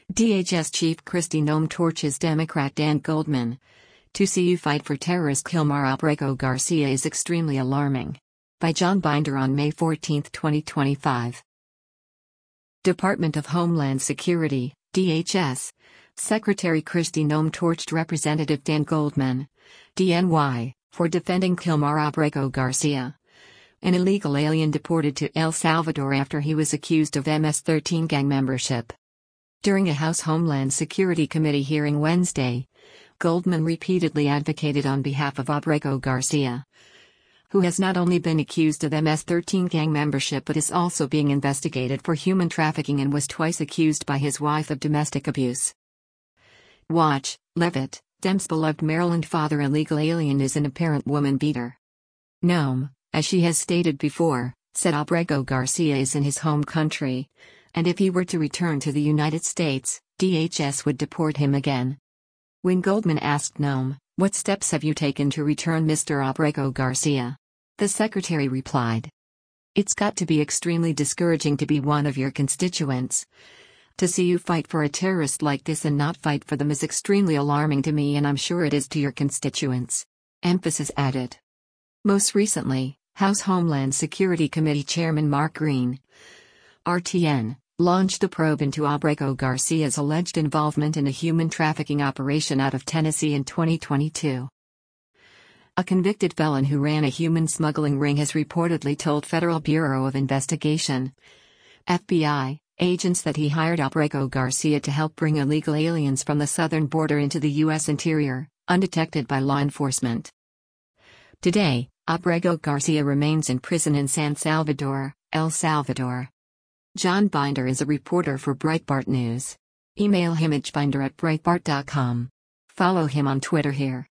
DHS Chief Kristi Noem torches Democrat Dan Goldman. To see you fight for terrorist Kilmar Abrego Garcia is extremely alarming. By John Binder on May 14, 2025. Department of Homeland Security, DHS. Secretary Kristi Noem torched Representative Dan Goldman, DNY, for defending Kilmar Abrego Garcia, an illegal alien deported to El Salvador after he was accused of MS-13 gang membership. During a House Homeland Security Committee hearing Wednesday, Goldman repeatedly advocated on behalf of Abrego Garcia, who has not only been accused of MS-13 gang membership but is also being investigated for human trafficking and was twice accused by his wife of domestic abuse. Watch, Levitt, Dem's beloved Maryland father illegal alien is an apparent woman beater. Noem, as she has stated before, said Abrego Garcia is in his home country, and if he were to return to the United States, DHS would deport him again. When Goldman asked Noem, "What steps have you taken to return Mr. Abrego Garcia?" the secretary replied, "It's got to be extremely discouraging to be one of your constituents. To see you fight for a terrorist like this and not fight for them is extremely alarming to me, and I'm sure it is to your constituents." Emphasis added. Most recently, House Homeland Security Committee Chairman Mark Green, RTN, launched a probe into Abrego Garcia's alleged involvement in a human trafficking operation out of Tennessee in 2022. A convicted felon who ran a human smuggling ring has reportedly told Federal Bureau of Investigation, FBI, agents that he hired Abrego Garcia to help bring illegal aliens from the southern border into the U.S. interior, undetected by law enforcement. Today, Abrego Garcia remains in prison in San Salvador, El Salvador. John Binder is a reporter for Breitbart News. Email him at binder@breitbart.com. Follow him on Twitter here.